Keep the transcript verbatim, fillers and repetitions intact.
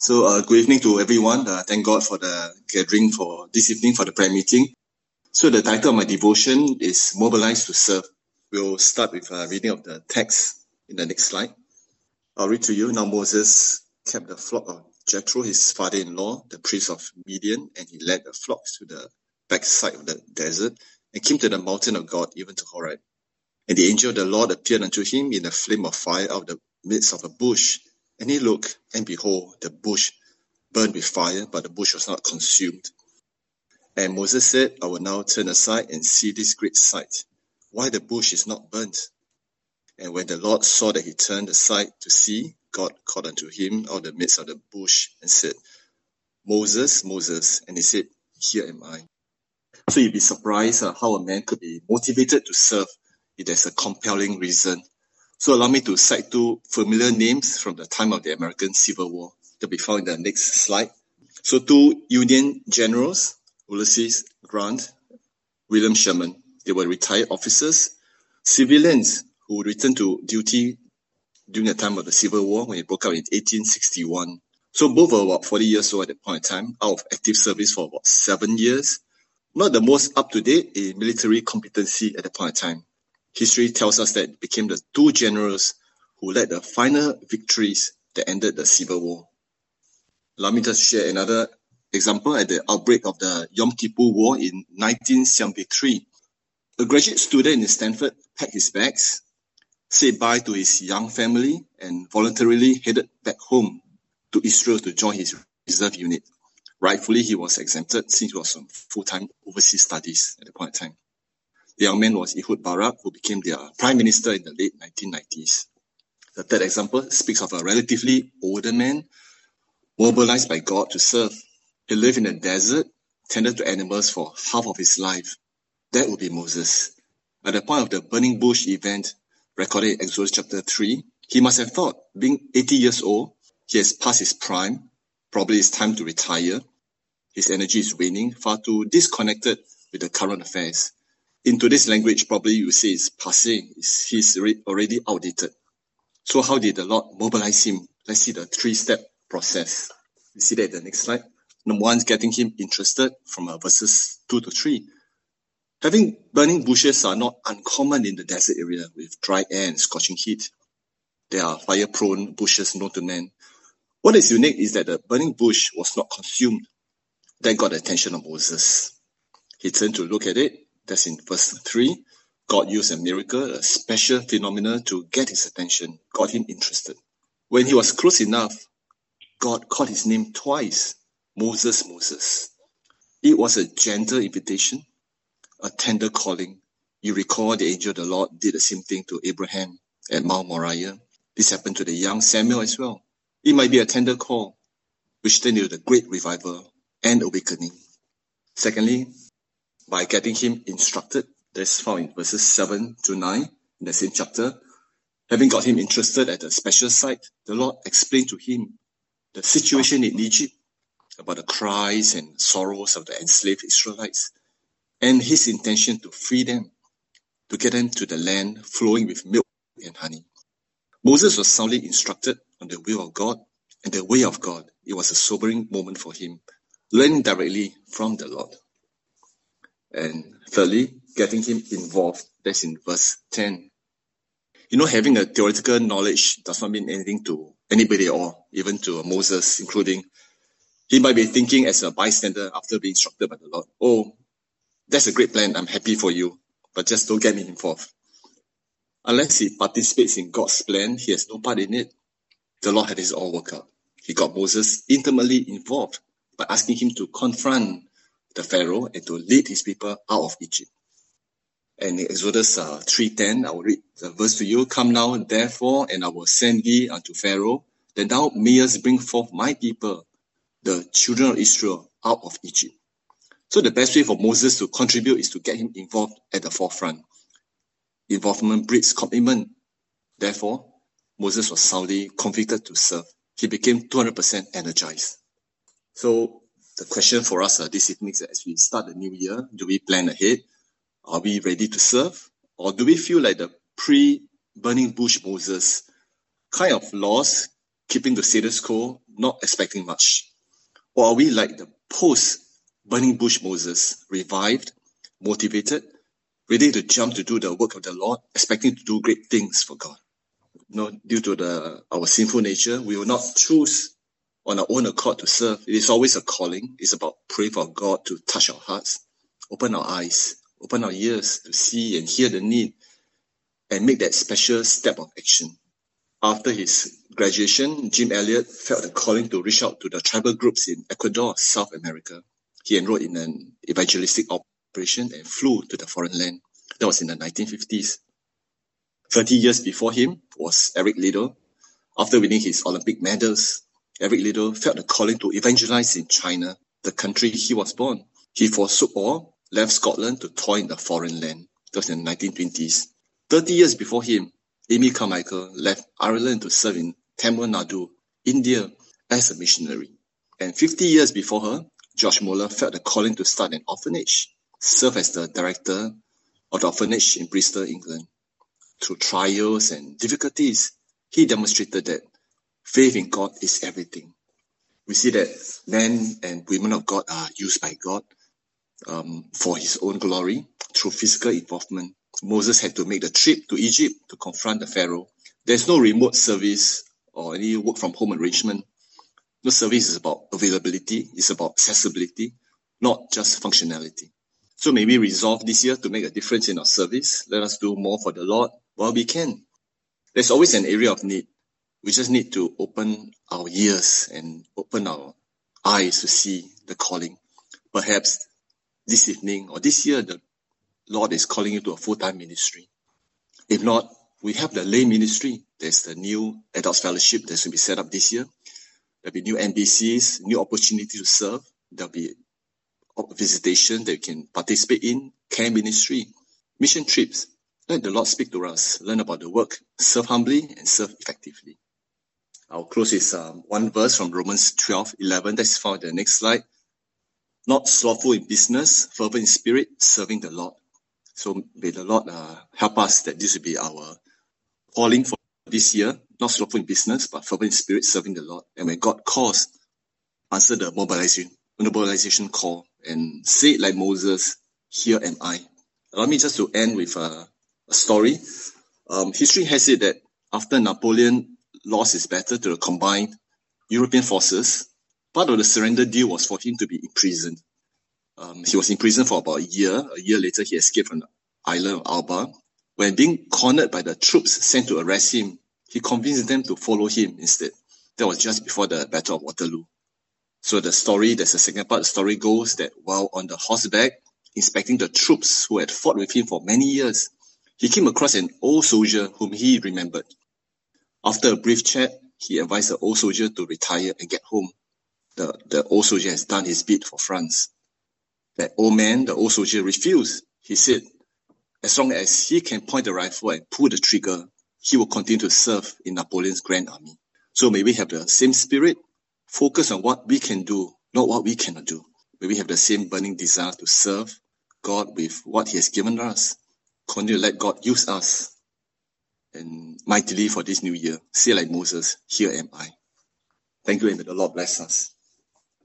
So uh, good evening to everyone. Uh, thank God for the gathering for this evening for the prayer meeting. So the title of my devotion is Mobilize to Serve. We'll start with a reading of the text in the next slide. I'll read to you. Now Moses kept the flock of Jethro, his father-in-law, the priest of Midian, and he led the flocks to the backside of the desert and came to the mountain of God, even to Horeb. And the angel of the Lord appeared unto him in a flame of fire out of the midst of a bush. And he looked, and behold, the bush burned with fire, but the bush was not consumed. And Moses said, I will now turn aside and see this great sight, why the bush is not burnt. And when the Lord saw that he turned aside to see, God called unto him out of the midst of the bush and said, Moses, Moses. And he said, Here am I. So you'd be surprised uh, how a man could be motivated to serve if there's a compelling reason. So allow me to cite two familiar names from the time of the American Civil War. They'll be found in the next slide. So two Union generals, Ulysses Grant, William Sherman. They were retired officers, civilians who returned to duty during the time of the Civil War when it broke out in eighteen sixty-one. So both were about forty years old at that point in time, out of active service for about seven years. Not the most up-to-date in military competency at that point in time. History tells us that it became the two generals who led the final victories that ended the Civil War. Allow me to share another example. At the outbreak of the Yom Kippur War in nineteen seventy-three, a graduate student in Stanford packed his bags, said bye to his young family, and voluntarily headed back home to Israel to join his reserve unit. Rightfully, he was exempted since he was on full-time overseas studies at the point in time. The young man was Ehud Barak, who became their prime minister in the late nineteen nineties. The third example speaks of a relatively older man, mobilized by God to serve. He lived in the desert, tended to animals for half of his life. That would be Moses. At the point of the burning bush event recorded in Exodus chapter three, he must have thought, being eighty years old, he has passed his prime, probably it's time to retire. His energy is waning, far too disconnected with the current affairs. In today's language, probably you say it's passé, he's already outdated. So how did the Lord mobilize him? Let's see the three-step process. You see that in the next slide. Number one is getting him interested from uh, verses two to three. Having burning bushes are not uncommon in the desert area with dry air and scorching heat. There are fire-prone bushes known to man. What is unique is that the burning bush was not consumed. That got the attention of Moses. He turned to look at it. That's in verse three. God used a miracle, a special phenomenon to get his attention, got him interested. When he was close enough, God called his name twice, Moses, Moses. It was a gentle invitation, a tender calling. You recall the angel of the Lord did the same thing to Abraham at Mount Moriah. This happened to the young Samuel as well. It might be a tender call, which turned into the great revival and awakening. Secondly, by getting him instructed, that's found in verses seven to nine in the same chapter. Having got him interested at a special site, the Lord explained to him the situation in Egypt, about the cries and sorrows of the enslaved Israelites, and his intention to free them, to get them to the land flowing with milk and honey. Moses was soundly instructed on the will of God and the way of God. It was a sobering moment for him, learning directly from the Lord. And thirdly, getting him involved. That's in verse ten. You know, having a theoretical knowledge does not mean anything to anybody at all, even to Moses, including. He might be thinking as a bystander after being instructed by the Lord, oh, that's a great plan, I'm happy for you, but just don't get me involved. Unless he participates in God's plan, he has no part in it. The Lord had his all work out. He got Moses intimately involved by asking him to confront the Pharaoh and to lead his people out of Egypt. And in Exodus uh, three ten, I will read the verse to you. Come now, therefore, and I will send thee unto Pharaoh, that thou mayest bring forth my people, the children of Israel, out of Egypt. So the best way for Moses to contribute is to get him involved at the forefront. Involvement breeds commitment. Therefore, Moses was soundly convicted to serve. He became two hundred percent energized. So the question for us uh, this evening is that as we start the new year, do we plan ahead? Are we ready to serve? Or do we feel like the pre-burning bush Moses, kind of lost, keeping the status quo, not expecting much? Or are we like the post-burning bush Moses, revived, motivated, ready to jump to do the work of the Lord, expecting to do great things for God? You know, due to the our sinful nature, we will not choose on our own accord to serve. It is always a calling. It's about praying for God to touch our hearts, open our eyes, open our ears to see and hear the need, and make that special step of action. After his graduation, Jim Elliot felt a calling to reach out to the tribal groups in Ecuador, South America. He enrolled in an evangelistic operation and flew to the foreign land. That was in the nineteen fifties. thirty years before him was Eric Liddell. After winning his Olympic medals, Eric Liddell felt a calling to evangelize in China, the country he was born. He forsook all, left Scotland to toil in the foreign land. That was in the nineteen twenties. thirty years before him, Amy Carmichael left Ireland to serve in Tamil Nadu, India, as a missionary. And fifty years before her, George Muller felt a calling to start an orphanage, serve as the director of the orphanage in Bristol, England. Through trials and difficulties, he demonstrated that faith in God is everything. We see that men and women of God are used by God um, for his own glory through physical involvement. Moses had to make the trip to Egypt to confront the Pharaoh. There's no remote service or any work from home arrangement. No service is about availability. It's about accessibility, not just functionality. So may we resolve this year to make a difference in our service. Let us do more for the Lord while we can. There's always an area of need. We just need to open our ears and open our eyes to see the calling. Perhaps this evening or this year, the Lord is calling you to a full-time ministry. If not, we have the lay ministry. There's the new adults fellowship that's going to be set up this year. There'll be new N B Cs, new opportunity to serve. There'll be visitation that you can participate in, care ministry, mission trips. Let the Lord speak to us, learn about the work, serve humbly and serve effectively. I'll close with um, one verse from Romans twelve eleven. That's found in the next slide. Not slothful in business, fervent in spirit, serving the Lord. So may the Lord uh, help us that this will be our calling for this year. Not slothful in business, but fervent in spirit, serving the Lord. And when God calls, answer the mobilization, mobilization call and say it like Moses, here am I. Allow me just to end with a, a story. Um, history has it that after Napoleon lost his battle to the combined European forces, part of the surrender deal was for him to be imprisoned. Um, he was in prison for about a year. A year later, he escaped from the island of Alba. When being cornered by the troops sent to arrest him, he convinced them to follow him instead. That was just before the Battle of Waterloo. So the story, there's a second part, the story goes that while on the horseback, inspecting the troops who had fought with him for many years, he came across an old soldier whom he remembered. After a brief chat, he advised the old soldier to retire and get home. The, the old soldier has done his bit for France. That old man, the old soldier, refused. He said, as long as he can point the rifle and pull the trigger, he will continue to serve in Napoleon's Grand Army. So may we have the same spirit, focus on what we can do, not what we cannot do. May we have the same burning desire to serve God with what he has given us. Continue to let God use us and mightily for this new year. Say like Moses, here am I. Thank you, and may the Lord bless us.